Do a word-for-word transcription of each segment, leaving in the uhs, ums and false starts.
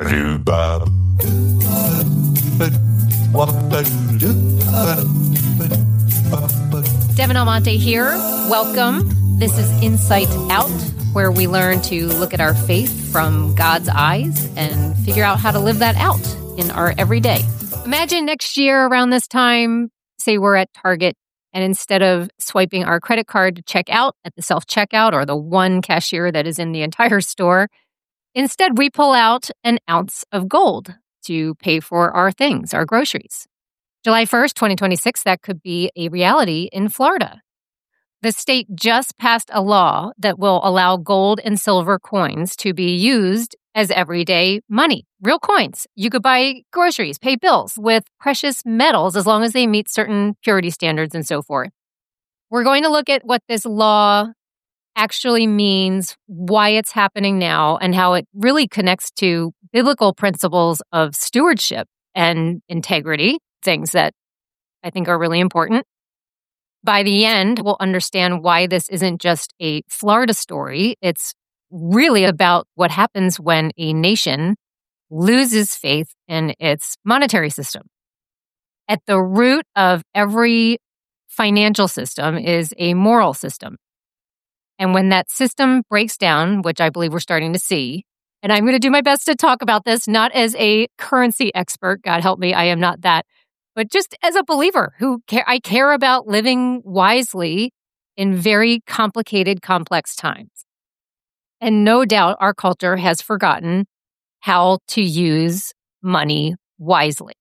Devin Almonte here. Welcome. This is Insight Out, where we learn to look at our faith from God's eyes and figure out how to live that out in our everyday. Imagine next year around this time, say we're at Target, and instead of swiping our credit card to check out at the self-checkout or the one cashier that is in the entire store, instead we pull out an ounce of gold to pay for our things, our groceries. July first, twenty twenty-six, that could be a reality in Florida. The state just passed a law that will allow gold and silver coins to be used as everyday money. Real coins. You could buy groceries, pay bills with precious metals as long as they meet certain purity standards and so forth. We're going to look at what this law actually means, why it's happening now, and how it really connects to biblical principles of stewardship and integrity, things that I think are really important. By the end, we'll understand why this isn't just a Florida story. It's really about what happens when a nation loses faith in its monetary system. At the root of every financial system is a moral system. And when that system breaks down, which I believe we're starting to see, and I'm going to do my best to talk about this, not as a currency expert, God help me, I am not that, but just as a believer who care, I care about living wisely in very complicated, complex times. And no doubt our culture has forgotten how to use money wisely.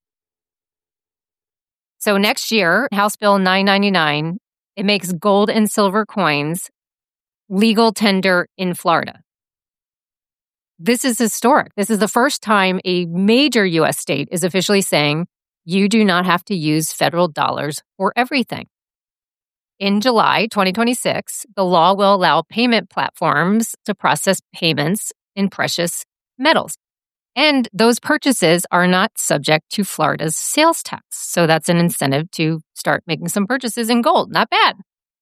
So next year, House Bill nine ninety-nine, it makes gold and silver coins legal tender in Florida. This is historic. This is the first time a major U S state is officially saying you do not have to use federal dollars for everything. In July twenty twenty-six, the law will allow payment platforms to process payments in precious metals. And those purchases are not subject to Florida's sales tax. So that's an incentive to start making some purchases in gold. Not bad.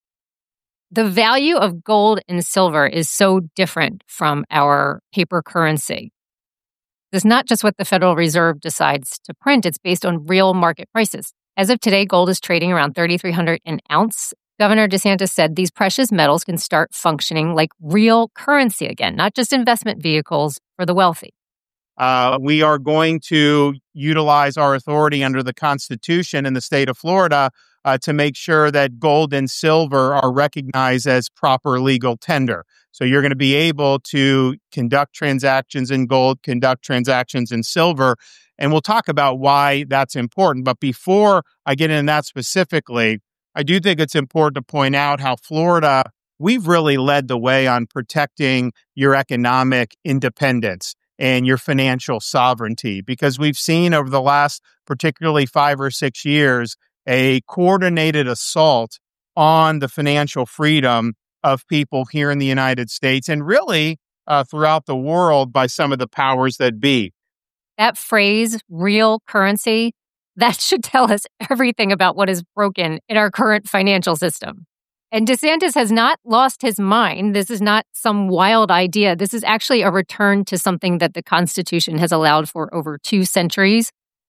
The value of gold and silver is so different from our paper currency. It's not just what the Federal Reserve decides to print. It's based on real market prices. As of today, gold is trading around thirty-three hundred dollars an ounce. Governor DeSantis said these precious metals can start functioning like real currency again, not just investment vehicles for the wealthy. Uh, we are going to utilize our authority under the Constitution in the state of Florida uh, to make sure that gold and silver are recognized as proper legal tender. So you're going to be able to conduct transactions in gold, conduct transactions in silver, and we'll talk about why that's important. But before I get into that specifically, I do think it's important to point out how Florida, we've really led the way on protecting your economic independence and your financial sovereignty, because we've seen over the last particularly five or six years a coordinated assault on the financial freedom of people here in the United States and really uh, throughout the world by some of the powers that be. That phrase, real currency, that should tell us everything about what is broken in our current financial system. And DeSantis has not lost his mind. This is not some wild idea. This is actually a return to something that the Constitution has allowed for over two centuries.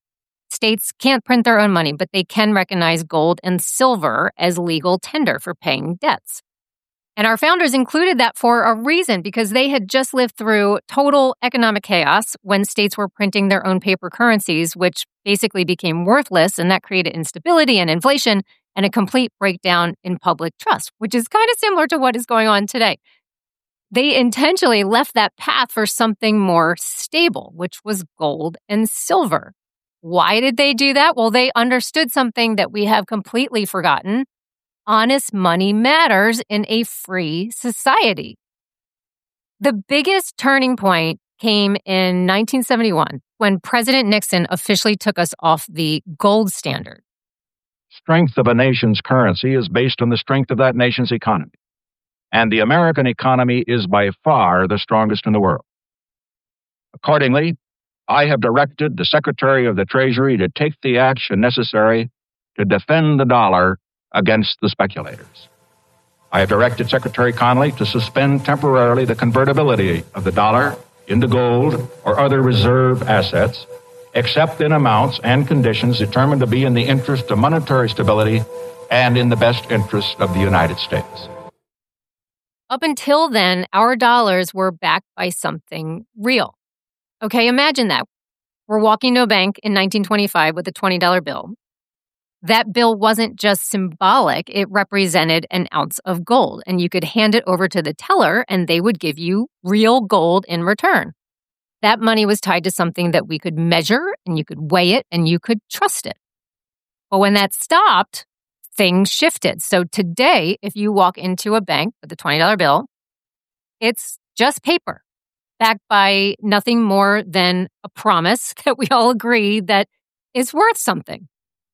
States can't print their own money, but they can recognize gold and silver as legal tender for paying debts. And our founders included that for a reason, because they had just lived through total economic chaos when states were printing their own paper currencies, which basically became worthless, and that created instability and inflation and a complete breakdown in public trust, which is kind of similar to what is going on today. They intentionally left that path for something more stable, which was gold and silver. Why did they do that? Well, they understood something that we have completely forgotten. Honest money matters in a free society. The biggest turning point came in nineteen seventy-one when President Nixon officially took us off the gold standard. Strength of a nation's currency is based on the strength of that nation's economy. And the American economy is by far the strongest in the world. Accordingly, I have directed the Secretary of the Treasury to take the action necessary to defend the dollar against the speculators. I have directed Secretary Connally to suspend temporarily the convertibility of the dollar into gold or other reserve assets, except in amounts and conditions determined to be in the interest of monetary stability and in the best interest of the United States. Up until then, our dollars were backed by something real. Okay, imagine that. We're walking to a bank in nineteen twenty-five with a twenty dollar bill. That bill wasn't just symbolic, it represented an ounce of gold, and you could hand it over to the teller and they would give you real gold in return. That money was tied to something that we could measure, and you could weigh it, and you could trust it. But when that stopped, things shifted. So today, if you walk into a bank with a twenty dollar bill, it's just paper, backed by nothing more than a promise that we all agree that is worth something.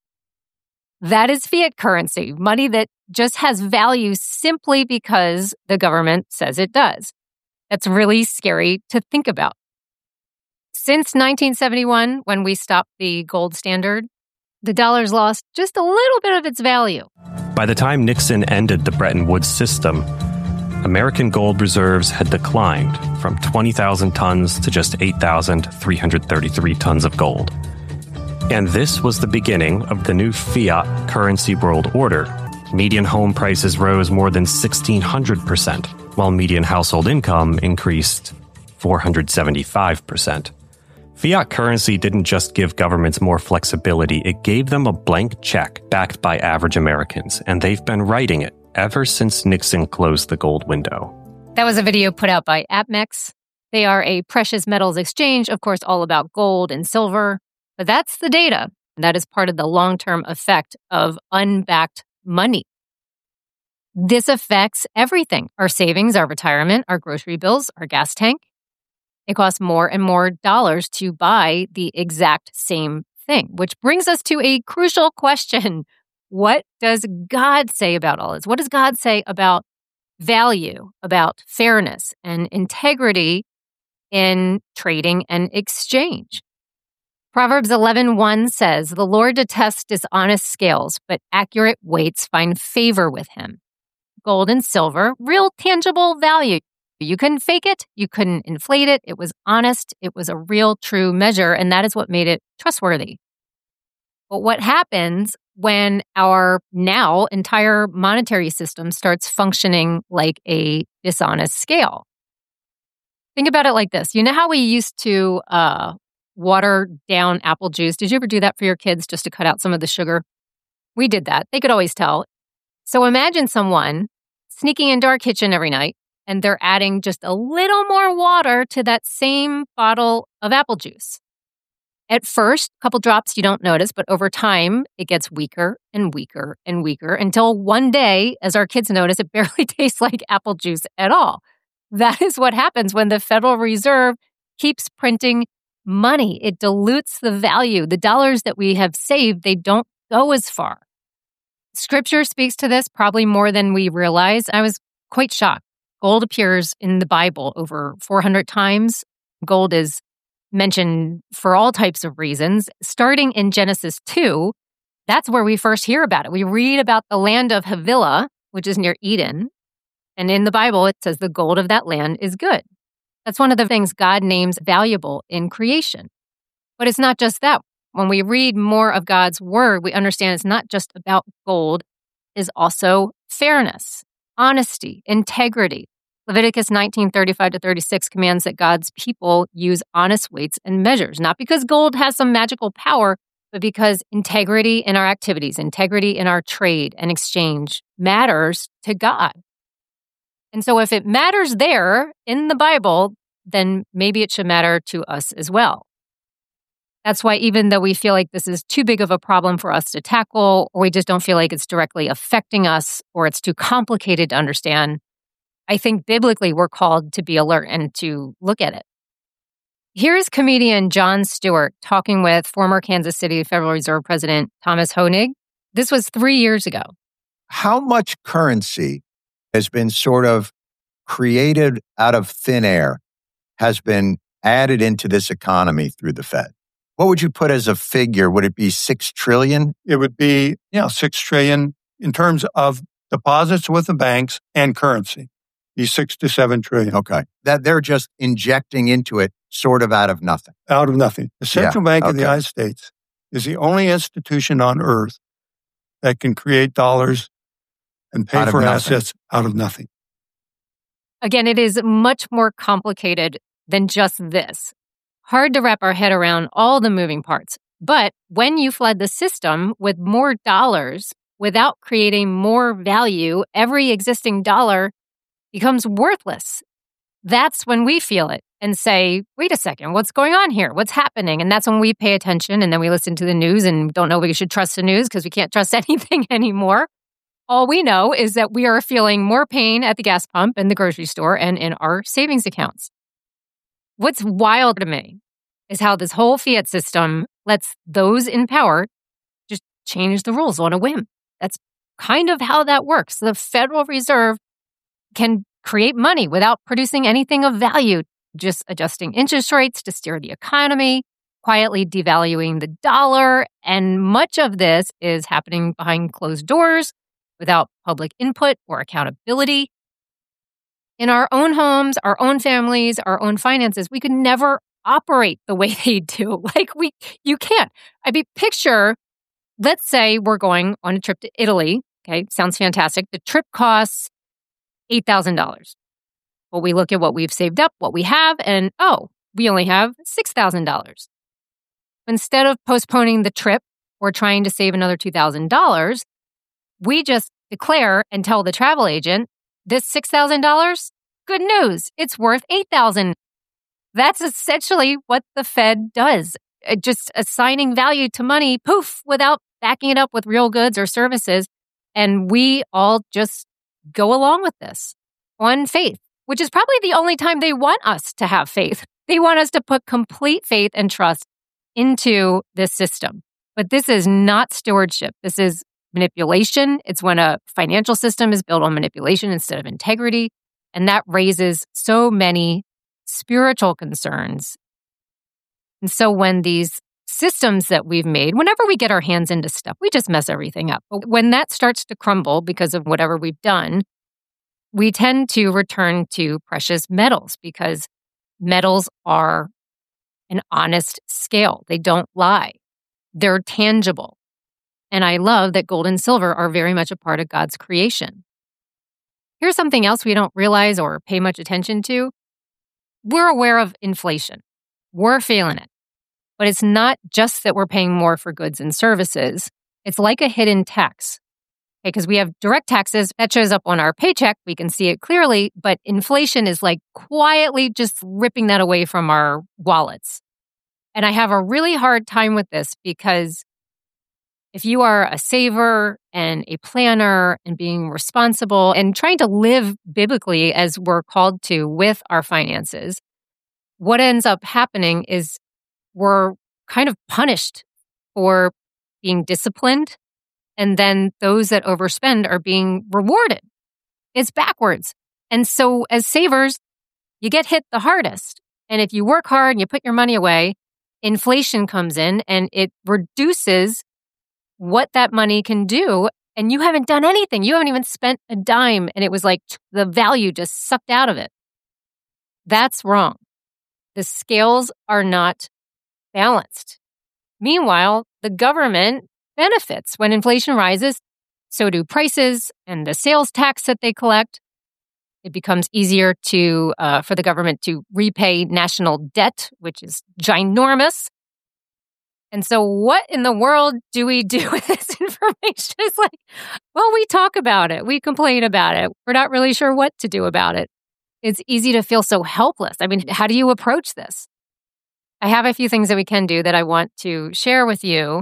That is fiat currency, money that just has value simply because the government says it does. That's really scary to think about. Since nineteen seventy-one, when we stopped the gold standard, the dollar's lost just a little bit of its value. By the time Nixon ended the Bretton Woods system, American gold reserves had declined from twenty thousand tons to just eight thousand three hundred thirty-three tons of gold. And this was the beginning of the new fiat currency world order. Median home prices rose more than sixteen hundred percent, while median household income increased four hundred seventy-five percent. Fiat currency didn't just give governments more flexibility, it gave them a blank check backed by average Americans, and they've been writing it ever since Nixon closed the gold window. That was a video put out by APMEX. They are a precious metals exchange, of course, all about gold and silver. But that's the data. And that is part of the long-term effect of unbacked money. This affects everything. Our savings, our retirement, our grocery bills, our gas tank. It costs more and more dollars to buy the exact same thing, which brings us to a crucial question. What does God say about all this? What does God say about value, about fairness and integrity in trading and exchange? Proverbs eleven one says, "The Lord detests dishonest scales, but accurate weights find favor with him." Gold and silver, real tangible value. You couldn't fake it. You couldn't inflate it. It was honest. It was a real, true measure, and that is what made it trustworthy. But what happens when our now entire monetary system starts functioning like a dishonest scale? Think about it like this. You know how we used to uh, water down apple juice? Did you ever do that for your kids just to cut out some of the sugar? We did that. They could always tell. So imagine someone sneaking into our kitchen every night, and they're adding just a little more water to that same bottle of apple juice. At first, a couple drops you don't notice, but over time, it gets weaker and weaker and weaker until one day, as our kids notice, it barely tastes like apple juice at all. That is what happens when the Federal Reserve keeps printing money. It dilutes the value. The dollars that we have saved, they don't go as far. Scripture speaks to this probably more than we realize. I was quite shocked. Gold appears in the Bible over four hundred times. Gold is mentioned for all types of reasons. Starting in Genesis two, that's where we first hear about it. We read about the land of Havilah, which is near Eden. And in the Bible, it says the gold of that land is good. That's one of the things God names valuable in creation. But it's not just that. When we read more of God's word, we understand it's not just about gold, it's also fairness, honesty, integrity. Leviticus nineteen thirty-five to thirty-six commands that God's people use honest weights and measures, not because gold has some magical power, but because integrity in our activities, integrity in our trade and exchange matters to God. And so if it matters there in the Bible, then maybe it should matter to us as well. That's why even though we feel like this is too big of a problem for us to tackle, or we just don't feel like it's directly affecting us, or it's too complicated to understand, I think biblically we're called to be alert and to look at it. Here is comedian Jon Stewart talking with former Kansas City Federal Reserve President Thomas Hoenig. This was three years ago. How much currency has been sort of created out of thin air, has been added into this economy through the Fed? What would you put as a figure? Would it be six trillion? It would be, you know, six trillion in terms of deposits with the banks and currency. be six to seven trillion. Okay. That they're just injecting into it sort of out of nothing. Out of nothing. The Central Yeah, Bank of okay. the United States is the only institution on earth that can create dollars and pay Out of for nothing. assets out of nothing. Again, it is much more complicated than just this. Hard to wrap our head around all the moving parts. But when you flood the system with more dollars without creating more value, every existing dollar becomes worthless. That's when we feel it and say, wait a second, what's going on here? What's happening? And that's when we pay attention and then we listen to the news and don't know we should trust the news because we can't trust anything anymore. All we know is that we are feeling more pain at the gas pump and the grocery store and in our savings accounts. What's wild to me is how this whole fiat system lets those in power just change the rules on a whim. That's kind of how that works. The Federal Reserve can create money without producing anything of value, just adjusting interest rates to steer the economy, quietly devaluing the dollar. And much of this is happening behind closed doors without public input or accountability. In our own homes, our own families, our own finances, we could never operate the way they do. Like we, you can't. I mean, picture, let's say we're going on a trip to Italy. Okay, sounds fantastic. The trip costs eight thousand dollars. Well, we look at what we've saved up, what we have, and oh, we only have six thousand dollars. Instead of postponing the trip or trying to save another two thousand dollars, we just declare and tell the travel agent, this six thousand dollars, good news, it's worth eight thousand dollars. That's essentially what the Fed does. It just assigning value to money, poof, without backing it up with real goods or services. And we all just go along with this on faith, which is probably the only time they want us to have faith. They want us to put complete faith and trust into this system. But this is not stewardship. This is manipulation. It's when a financial system is built on manipulation instead of integrity. And that raises so many spiritual concerns. And so when these systems that we've made, whenever we get our hands into stuff, we just mess everything up. But when that starts to crumble because of whatever we've done, we tend to return to precious metals because metals are an honest scale. They don't lie. They're tangible. And I love that gold and silver are very much a part of God's creation. Here's something else we don't realize or pay much attention to. We're aware of inflation. We're feeling it. But it's not just that we're paying more for goods and services. It's like a hidden tax. Because we have direct taxes that shows up on our paycheck. We can see it clearly, but inflation is like quietly just ripping that away from our wallets. And I have a really hard time with this because if you are a saver and a planner and being responsible and trying to live biblically as we're called to with our finances, what ends up happening is we're kind of punished for being disciplined. And then those that overspend are being rewarded. It's backwards. And so as savers, you get hit the hardest. And if you work hard and you put your money away, inflation comes in and it reduces what that money can do. And you haven't done anything. You haven't even spent a dime. And it was like the value just sucked out of it. That's wrong. The scales are not balanced. Meanwhile, the government benefits when inflation rises. So do prices and the sales tax that they collect. It becomes easier to uh, for the government to repay national debt, which is ginormous. And so what in the world do we do with this information? It's like, well, we talk about it. We complain about it. We're not really sure what to do about it. It's easy to feel so helpless. I mean, how do you approach this? I have a few things that we can do that I want to share with you.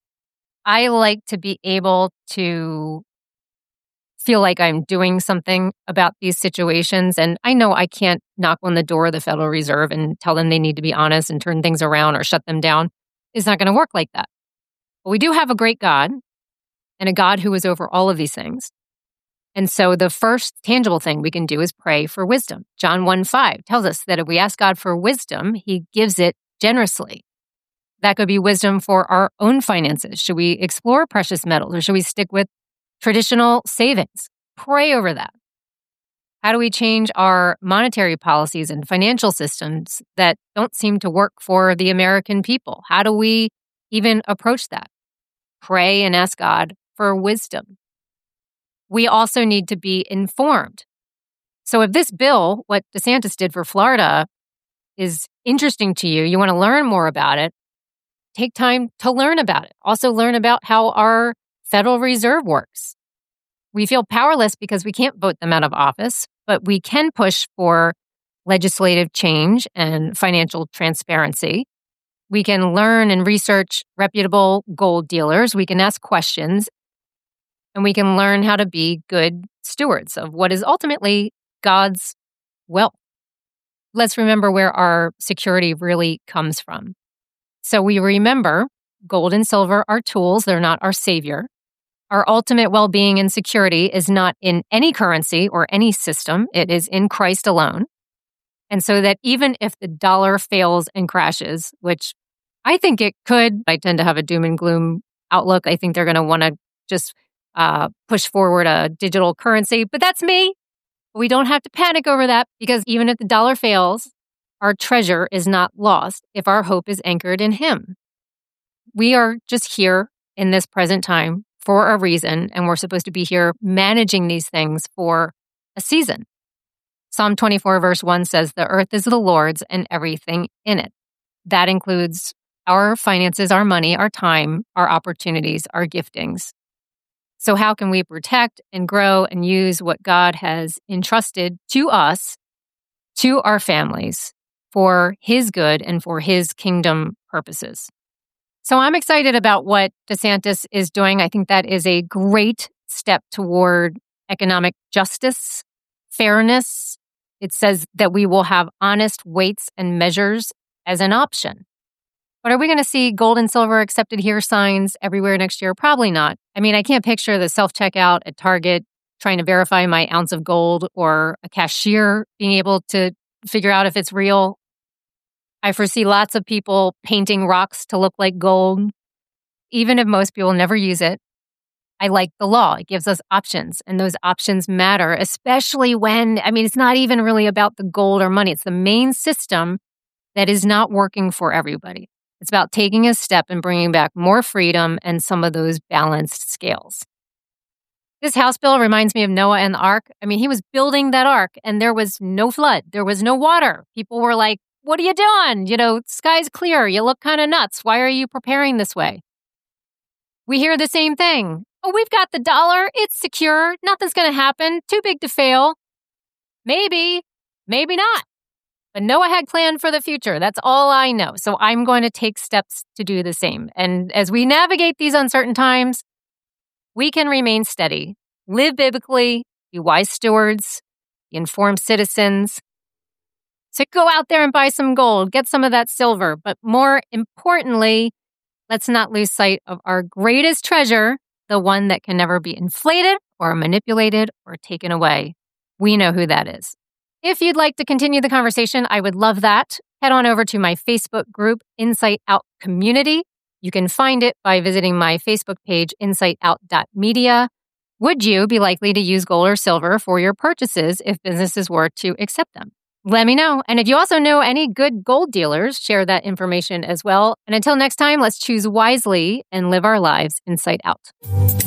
I like to be able to feel like I'm doing something about these situations. And I know I can't knock on the door of the Federal Reserve and tell them they need to be honest and turn things around or shut them down. It's not going to work like that. But we do have a great God and a God who is over all of these things. And so the first tangible thing we can do is pray for wisdom. John one five tells us that if we ask God for wisdom, he gives it generously. That could be wisdom for our own finances. Should we explore precious metals or should we stick with traditional savings? Pray over that. How do we change our monetary policies and financial systems that don't seem to work for the American people? How do we even approach that? Pray and ask God for wisdom. We also need to be informed. So if this bill, what DeSantis did for Florida, is interesting to you, you want to learn more about it, take time to learn about it. Also learn about how our Federal Reserve works. We feel powerless because we can't vote them out of office, but we can push for legislative change and financial transparency. We can learn and research reputable gold dealers. We can ask questions, and we can learn how to be good stewards of what is ultimately God's wealth. Let's remember where our security really comes from. So we remember gold and silver are tools. They're not our savior. Our ultimate well-being and security is not in any currency or any system. It is in Christ alone. And so that even if the dollar fails and crashes, which I think it could, I tend to have a doom and gloom outlook. I think they're going to want to just uh, push forward a digital currency, but that's me. We don't have to panic over that because even if the dollar fails, our treasure is not lost if our hope is anchored in Him. We are just here in this present time for a reason, and we're supposed to be here managing these things for a season. Psalm twenty-four verse one says, "The earth is the Lord's and everything in it." That includes our finances, our money, our time, our opportunities, our giftings. So how can we protect and grow and use what God has entrusted to us, to our families, for His good and for His kingdom purposes? So I'm excited about what DeSantis is doing. I think that is a great step toward economic justice, fairness. It says that we will have honest weights and measures as an option. But are we going to see gold and silver accepted here signs everywhere next year? Probably not. I mean, I can't picture the self-checkout at Target trying to verify my ounce of gold or a cashier being able to figure out if it's real. I foresee lots of people painting rocks to look like gold, even if most people never use it. I like the law. It gives us options, and those options matter, especially when, I mean, it's not even really about the gold or money. It's the main system that is not working for everybody. It's about taking a step and bringing back more freedom and some of those balanced scales. This House bill reminds me of Noah and the ark. I mean, he was building that ark, and there was no flood. There was no water. People were like, "What are you doing? You know, sky's clear. You look kind of nuts. Why are you preparing this way?" We hear the same thing. "Oh, we've got the dollar. It's secure. Nothing's going to happen. Too big to fail." Maybe, maybe not. But Noah had planned for the future. That's all I know. So I'm going to take steps to do the same. And as we navigate these uncertain times, we can remain steady, live biblically, be wise stewards, be informed citizens. So go out there and buy some gold, get some of that silver. But more importantly, let's not lose sight of our greatest treasure, the one that can never be inflated or manipulated or taken away. We know who that is. If you'd like to continue the conversation, I would love that. Head on over to my Facebook group, Insight Out Community. You can find it by visiting my Facebook page, insight out dot media. Would you be likely to use gold or silver for your purchases if businesses were to accept them? Let me know. And if you also know any good gold dealers, share that information as well. And until next time, let's choose wisely and live our lives inside out.